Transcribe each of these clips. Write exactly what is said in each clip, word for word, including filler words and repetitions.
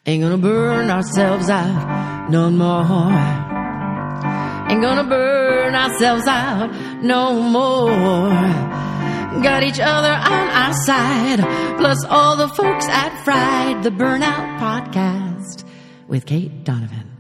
Ain't gonna burn ourselves out no more. Ain't gonna burn ourselves out no more. Got each other on our side, plus all the folks at Fried, the Burnout Podcast with Kate Donovan.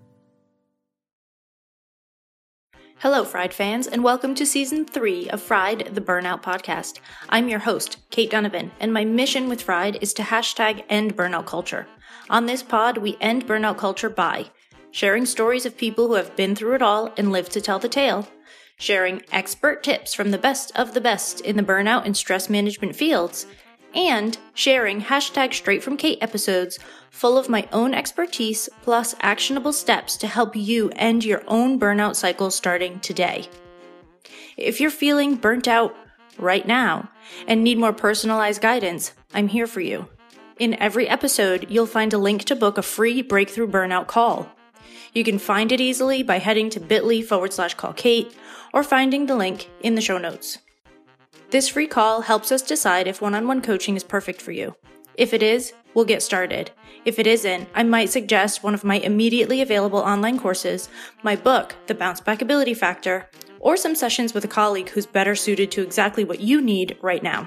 Hello, Fried fans, and welcome to Season three of Fried, the Burnout Podcast. I'm your host, Kate Donovan, and my mission with Fried is to hashtag end burnout culture. On this pod, we end burnout culture by sharing stories of people who have been through it all and lived to tell the tale, sharing expert tips from the best of the best in the burnout and stress management fields, and sharing hashtag Straight From Kate episodes full of my own expertise plus actionable steps to help you end your own burnout cycle starting today. If you're feeling burnt out right now and need more personalized guidance, I'm here for you. In every episode, you'll find a link to book a free breakthrough burnout call. You can find it easily by heading to bit.ly forward slash call Kate or finding the link in the show notes. This free call helps us decide if one-on-one coaching is perfect for you. If it is, we'll get started. If it isn't, I might suggest one of my immediately available online courses, my book, The Bounce Back Ability Factor, or some sessions with a colleague who's better suited to exactly what you need right now.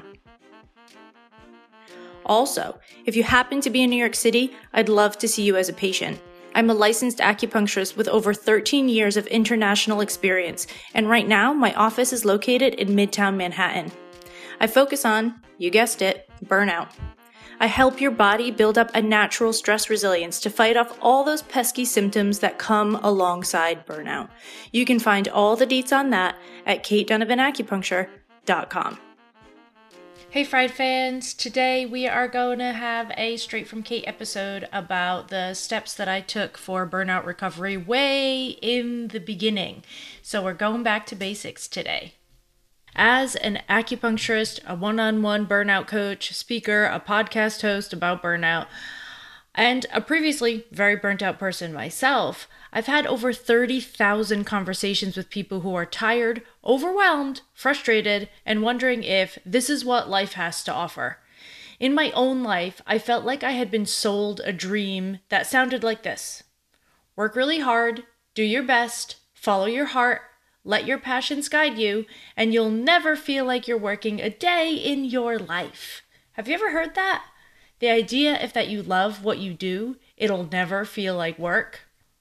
Also, if you happen to be in New York City, I'd love to see you as a patient. I'm a licensed acupuncturist with over thirteen years of international experience, and right now my office is located in Midtown Manhattan. I focus on, you guessed it, burnout. I help your body build up a natural stress resilience to fight off all those pesky symptoms that come alongside burnout. You can find all the deets on that at kate donovan acupuncture dot com. Hey Fried fans, today we are going to have a Straight From Kate episode about the steps that I took for burnout recovery way in the beginning. So we're going back to basics today. As an acupuncturist, a one-on-one burnout coach, speaker, a podcast host about burnout, and a previously very burnt out person myself, I've had over thirty thousand conversations with people who are tired, overwhelmed, frustrated, and wondering if this is what life has to offer. In my own life, I felt like I had been sold a dream that sounded like this. Work really hard, do your best, follow your heart, let your passions guide you, and you'll never feel like you're working a day in your life. Have you ever heard that? The idea if that you love what you do, it'll never feel like work.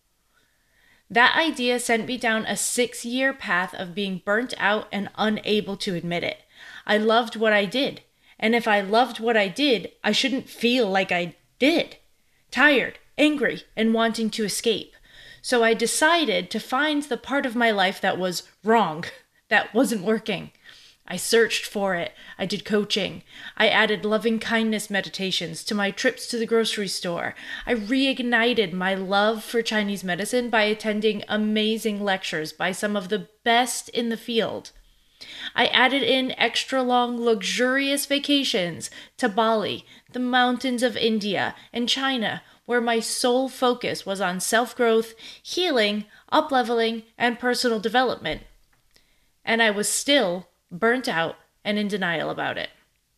That idea sent me down a six-year path of being burnt out and unable to admit it. I loved what I did, and if I loved what I did, I shouldn't feel like I did. Tired, angry, and wanting to escape. So I decided to find the part of my life that was wrong, that wasn't working. I searched for it. I did coaching. I added loving kindness meditations to my trips to the grocery store. I reignited my love for Chinese medicine by attending amazing lectures by some of the best in the field. I added in extra long, luxurious vacations to Bali, the mountains of India, and China, where my sole focus was on self-growth, healing, up-leveling, and personal development. And I was still burnt out and in denial about it.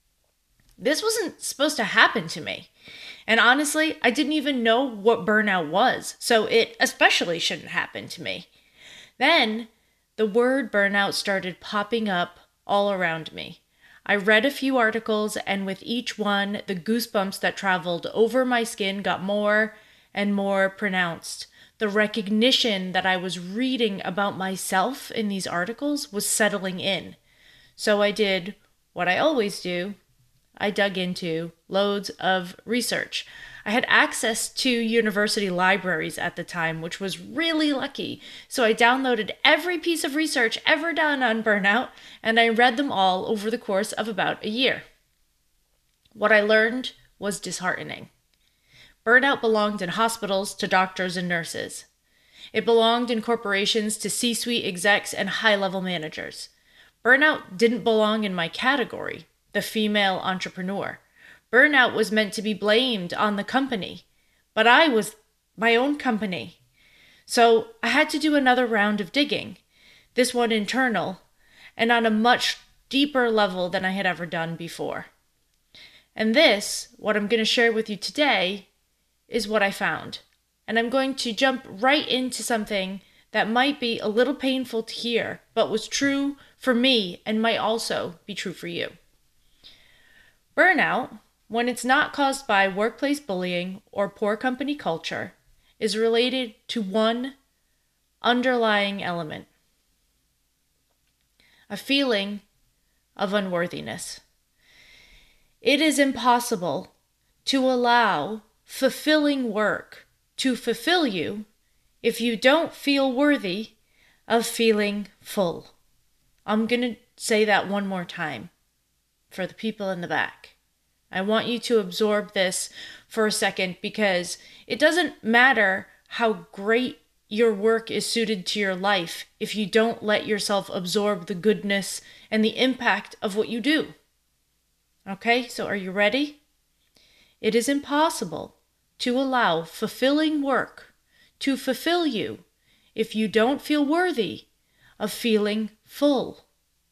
This wasn't supposed to happen to me. And honestly, I didn't even know what burnout was, so it especially shouldn't happen to me. Then, the word burnout started popping up all around me. I read a few articles, and with each one, the goosebumps that traveled over my skin got more and more pronounced. The recognition that I was reading about myself in these articles was settling in. So I did what I always do. I dug into loads of research. I had access to university libraries at the time, which was really lucky. So I downloaded every piece of research ever done on burnout, and I read them all over the course of about a year. What I learned was disheartening. Burnout belonged in hospitals to doctors and nurses. It belonged in corporations to C-suite execs and high-level managers. Burnout didn't belong in my category, the female entrepreneur. Burnout was meant to be blamed on the company, but I was my own company. So I had to do another round of digging, this one internal, and on a much deeper level than I had ever done before. And this, what I'm going to share with you today, is what I found. And I'm going to jump right into something that might be a little painful to hear, but was true for me and might also be true for you. Burnout, when it's not caused by workplace bullying or poor company culture, is related to one underlying element: a feeling of unworthiness. It is impossible to allow fulfilling work to fulfill you if you don't feel worthy of feeling full. I'm going to say that one more time for the people in the back. I want you to absorb this for a second, because it doesn't matter how great your work is suited to your life if you don't let yourself absorb the goodness and the impact of what you do. Okay, so are you ready? It is impossible to allow fulfilling work to fulfill you if you don't feel worthy of feeling full.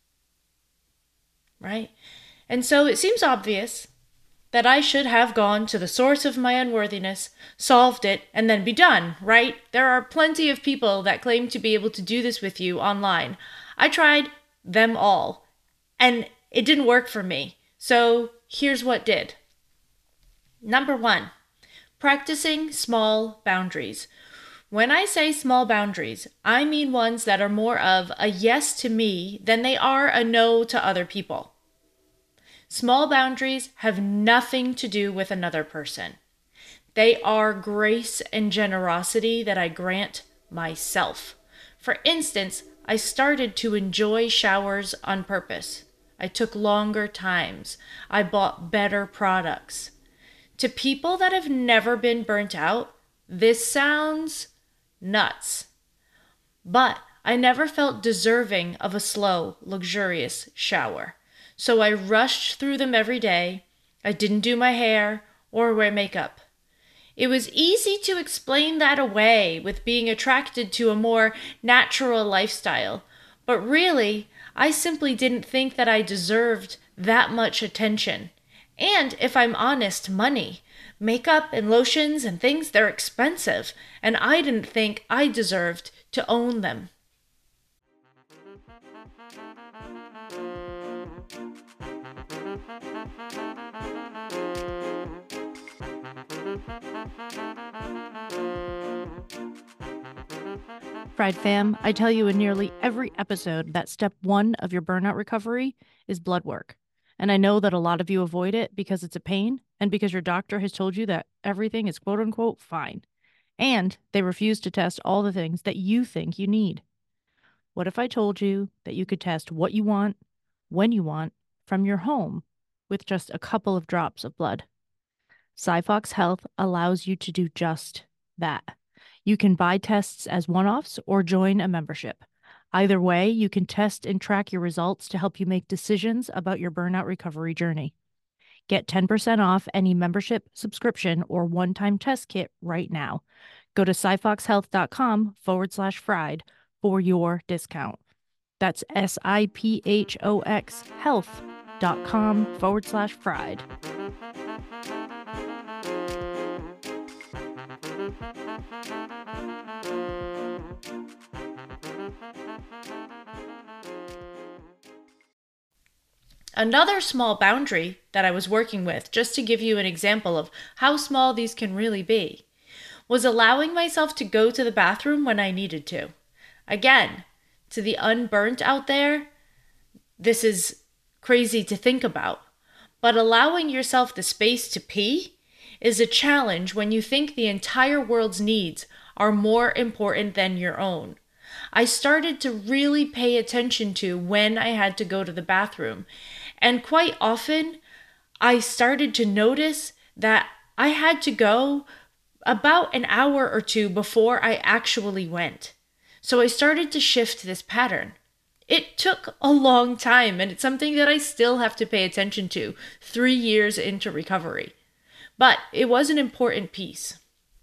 Right? And so it seems obvious that I should have gone to the source of my unworthiness, solved it, and then be done, right? There are plenty of people that claim to be able to do this with you online. I tried them all, and it didn't work for me. So here's what did. Number one, practicing small boundaries. When I say small boundaries, I mean ones that are more of a yes to me than they are a no to other people. Small boundaries have nothing to do with another person. They are grace and generosity that I grant myself. For instance, I started to enjoy showers on purpose. I took longer times. I bought better products. To people that have never been burnt out, this sounds nuts. But I never felt deserving of a slow, luxurious shower. So I rushed through them every day. I didn't do my hair or wear makeup. It was easy to explain that away with being attracted to a more natural lifestyle. But really, I simply didn't think that I deserved that much attention. And if I'm honest, money. Makeup and lotions and things, they're expensive. And I didn't think I deserved to own them. Fried fam, I tell you in nearly every episode that step one of your burnout recovery is blood work. And I know that a lot of you avoid it because it's a pain and because your doctor has told you that everything is quote unquote fine. And they refuse to test all the things that you think you need. What if I told you that you could test what you want, when you want, from your home with just a couple of drops of blood? Cyfox Health allows you to do just that. You can buy tests as one-offs or join a membership. Either way, you can test and track your results to help you make decisions about your burnout recovery journey. Get ten percent off any membership, subscription, or one-time test kit right now. Go to cyfoxhealth.com forward slash fried for your discount. That's S-I-P-H-O-X health.com forward slash fried. Another small boundary that I was working with, just to give you an example of how small these can really be, was allowing myself to go to the bathroom when I needed to. Again, to the unburnt out there, this is crazy to think about, but allowing yourself the space to pee is a challenge when you think the entire world's needs are more important than your own. I started to really pay attention to when I had to go to the bathroom, and quite often I started to notice that I had to go about an hour or two before I actually went. So I started to shift this pattern. It took a long time, and it's something that I still have to pay attention to three years into recovery. But it was an important piece.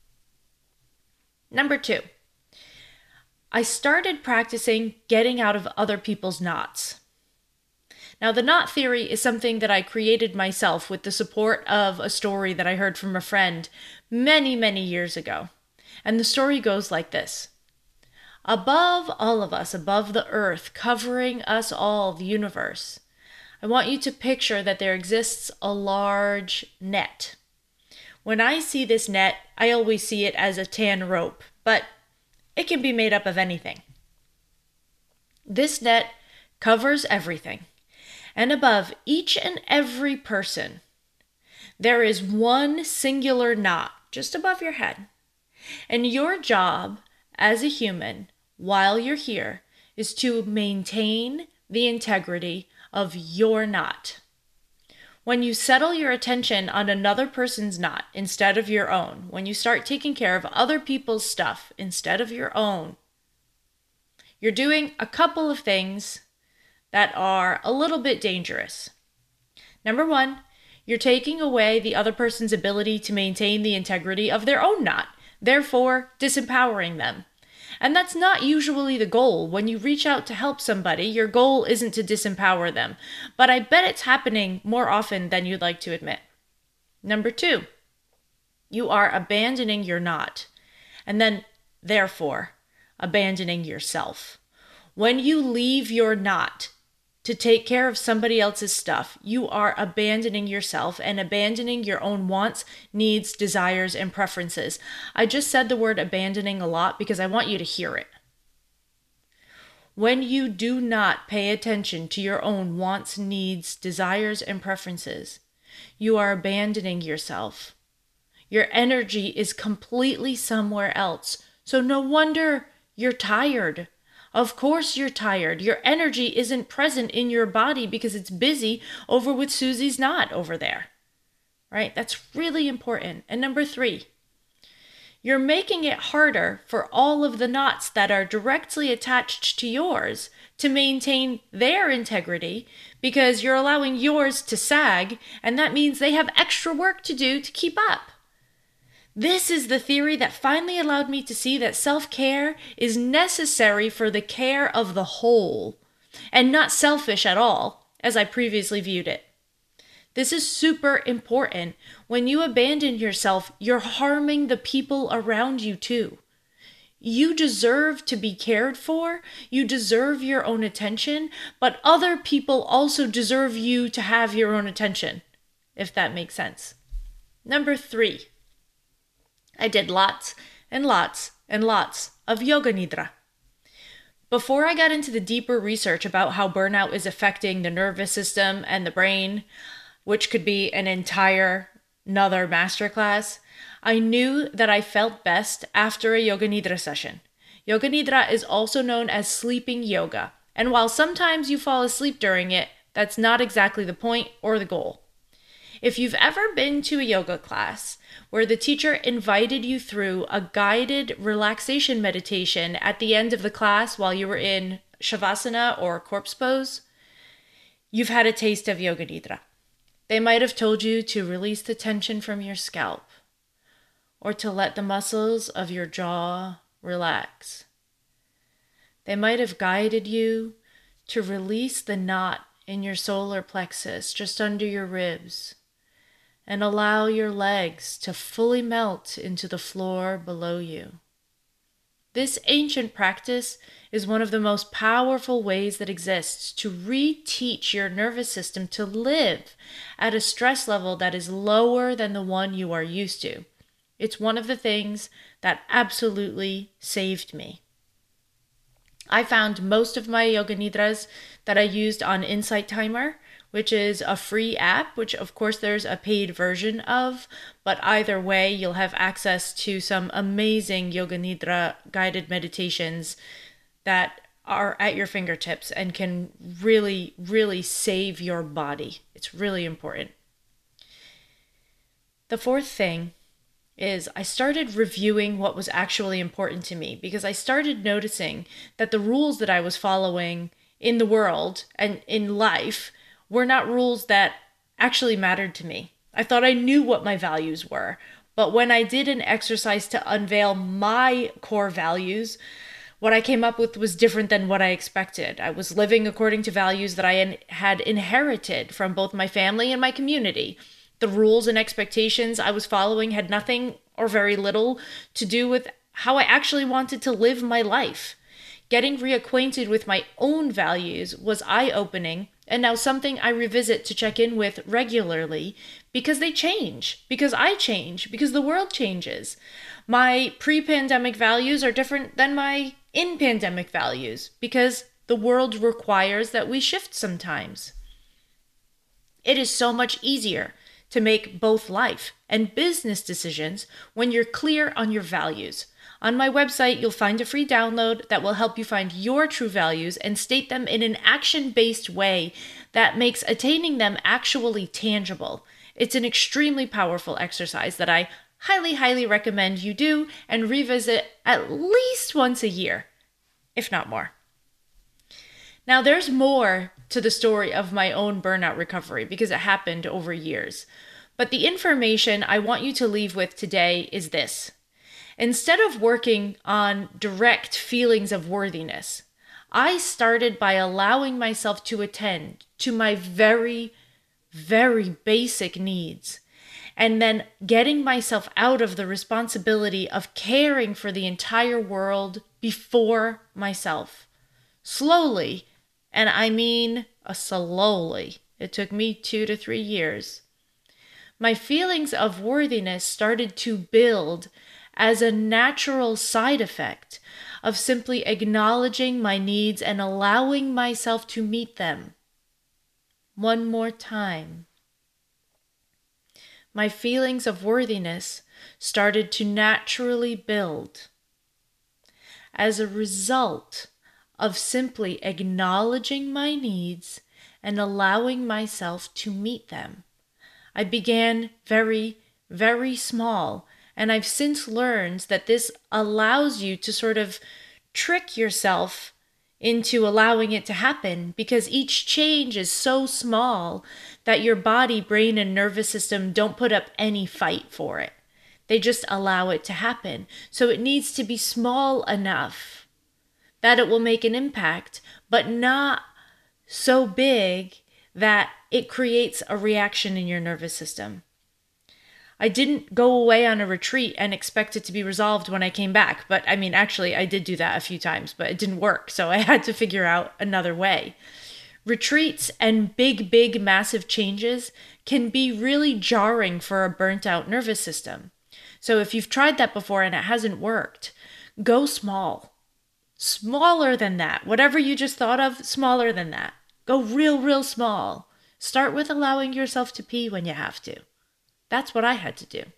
Number two, I started practicing getting out of other people's knots. Now, the knot theory is something that I created myself with the support of a story that I heard from a friend many, many years ago. And the story goes like this. Above all of us, above the earth, covering us all, the universe, I want you to picture that there exists a large net. When I see this net, I always see it as a tan rope, but it can be made up of anything. This net covers everything, and above each and every person, there is one singular knot just above your head. And your job as a human, while you're here, is to maintain the integrity of your knot. When you settle your attention on another person's knot instead of your own, when you start taking care of other people's stuff instead of your own, you're doing a couple of things that are a little bit dangerous. Number one, you're taking away the other person's ability to maintain the integrity of their own knot, therefore disempowering them. And that's not usually the goal. When you reach out to help somebody, your goal isn't to disempower them. But I bet it's happening more often than you'd like to admit. Number two, you are abandoning your knot, and then, therefore, abandoning yourself. When you leave your knot to take care of somebody else's stuff, you are abandoning yourself and abandoning your own wants, needs, desires, and preferences. I just said the word abandoning a lot because I want you to hear it. When you do not pay attention to your own wants, needs, desires, and preferences, you are abandoning yourself. Your energy is completely somewhere else. So no wonder you're tired. Of course you're tired. Your energy isn't present in your body because it's busy over with Susie's knot over there, right? That's really important. And number three, you're making it harder for all of the knots that are directly attached to yours to maintain their integrity because you're allowing yours to sag, and that means they have extra work to do to keep up. This is the theory that finally allowed me to see that self-care is necessary for the care of the whole, and not selfish at all, as I previously viewed it. This is super important. When you abandon yourself, you're harming the people around you too. You deserve to be cared for, you deserve your own attention, but other people also deserve you to have your own attention, if that makes sense. Number three. I did lots and lots and lots of yoga nidra. Before I got into the deeper research about how burnout is affecting the nervous system and the brain, which could be an entire another masterclass, I knew that I felt best after a yoga nidra session. Yoga nidra is also known as sleeping yoga, and while sometimes you fall asleep during it, that's not exactly the point or the goal. If you've ever been to a yoga class where the teacher invited you through a guided relaxation meditation at the end of the class while you were in Shavasana or corpse pose, you've had a taste of yoga nidra. They might have told you to release the tension from your scalp or to let the muscles of your jaw relax. They might have guided you to release the knot in your solar plexus just under your ribs, and allow your legs to fully melt into the floor below you. This ancient practice is one of the most powerful ways that exists to reteach your nervous system to live at a stress level that is lower than the one you are used to. It's one of the things that absolutely saved me. I found most of my yoga nidras that I used on Insight Timer, which is a free app, which of course there's a paid version of, but either way, you'll have access to some amazing yoga nidra guided meditations that are at your fingertips and can really, really save your body. It's really important. The fourth thing is I started reviewing what was actually important to me because I started noticing that the rules that I was following in the world and in life were not rules that actually mattered to me. I thought I knew what my values were, but when I did an exercise to unveil my core values, what I came up with was different than what I expected. I was living according to values that I had inherited from both my family and my community. The rules and expectations I was following had nothing or very little to do with how I actually wanted to live my life. Getting reacquainted with my own values was eye-opening, and now something I revisit to check in with regularly because they change, because I change, because the world changes. My pre-pandemic values are different than my in-pandemic values because the world requires that we shift sometimes. It is so much easier to make both life and business decisions when you're clear on your values. On my website, you'll find a free download that will help you find your true values and state them in an action-based way that makes attaining them actually tangible. It's an extremely powerful exercise that I highly, highly recommend you do and revisit at least once a year, if not more. Now, there's more to the story of my own burnout recovery because it happened over years. But the information I want you to leave with today is this. Instead of working on direct feelings of worthiness, I started by allowing myself to attend to my very, very basic needs, and then getting myself out of the responsibility of caring for the entire world before myself. Slowly, and I mean uh, slowly, it took me two to three years. My feelings of worthiness started to build as a natural side effect of simply acknowledging my needs and allowing myself to meet them. One more time. My feelings of worthiness started to naturally build as a result of simply acknowledging my needs and allowing myself to meet them. I began very, very small, and I've since learned that this allows you to sort of trick yourself into allowing it to happen because each change is so small that your body, brain, and nervous system don't put up any fight for it. They just allow it to happen. So it needs to be small enough that it will make an impact, but not so big that it creates a reaction in your nervous system. I didn't go away on a retreat and expect it to be resolved when I came back. But I mean, actually, I did do that a few times, but it didn't work. So I had to figure out another way. Retreats and big, big, massive changes can be really jarring for a burnt out nervous system. So if you've tried that before and it hasn't worked, go small. Smaller than that. Whatever you just thought of, smaller than that. Go real, real small. Start with allowing yourself to pee when you have to. That's what I had to do.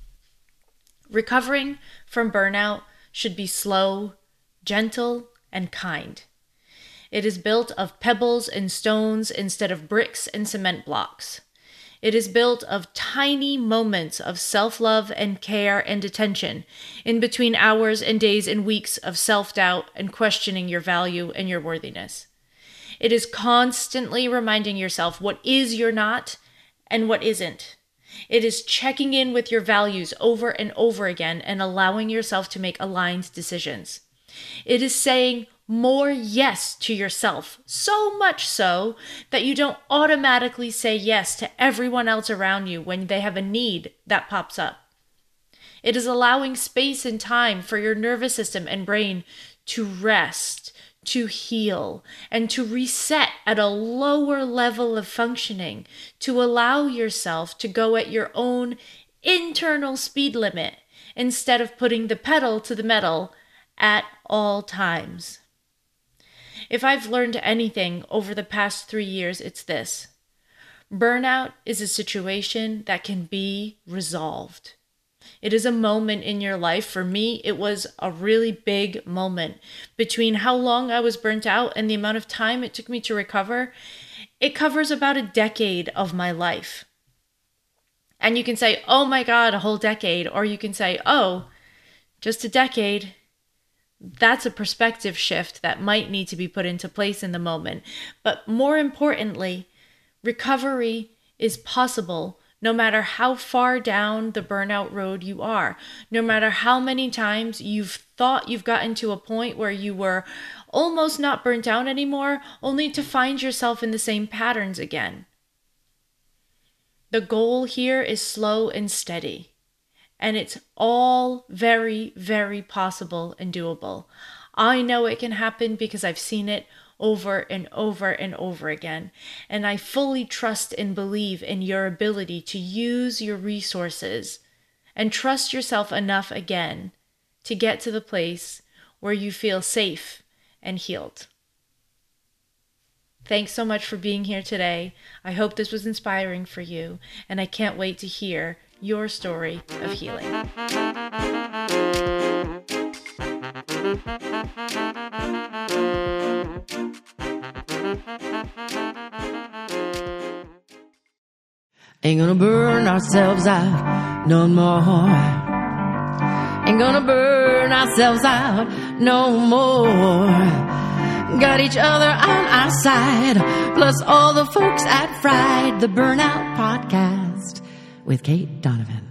Recovering from burnout should be slow, gentle, and kind. It is built of pebbles and stones instead of bricks and cement blocks. It is built of tiny moments of self-love and care and attention in between hours and days and weeks of self-doubt and questioning your value and your worthiness. It is constantly reminding yourself what is your not and what isn't. It is checking in with your values over and over again and allowing yourself to make aligned decisions. It is saying more yes to yourself, so much so that you don't automatically say yes to everyone else around you when they have a need that pops up. It is allowing space and time for your nervous system and brain to rest, to heal, and to reset at a lower level of functioning, to allow yourself to go at your own internal speed limit instead of putting the pedal to the metal at all times. If I've learned anything over the past three years, it's this. Burnout is a situation that can be resolved. It is a moment in your life. For me, it was a really big moment. Between how long I was burnt out and the amount of time it took me to recover, it covers about a decade of my life. And you can say, oh my God, a whole decade. Or you can say, oh, just a decade. That's a perspective shift that might need to be put into place in the moment. But more importantly, recovery is possible no matter how far down the burnout road you are, no matter how many times you've thought you've gotten to a point where you were almost not burnt out anymore, only to find yourself in the same patterns again. The goal here is slow and steady. And it's all very, very possible and doable. I know it can happen because I've seen it over and over and over again. And I fully trust and believe in your ability to use your resources and trust yourself enough again to get to the place where you feel safe and healed. Thanks so much for being here today. I hope this was inspiring for you, and I can't wait to hear your story of healing. Ain't gonna burn ourselves out no more. Ain't gonna burn ourselves out no more. Got each other on our side, plus all the folks at Fried, the Burnout Podcast with Kate Donovan.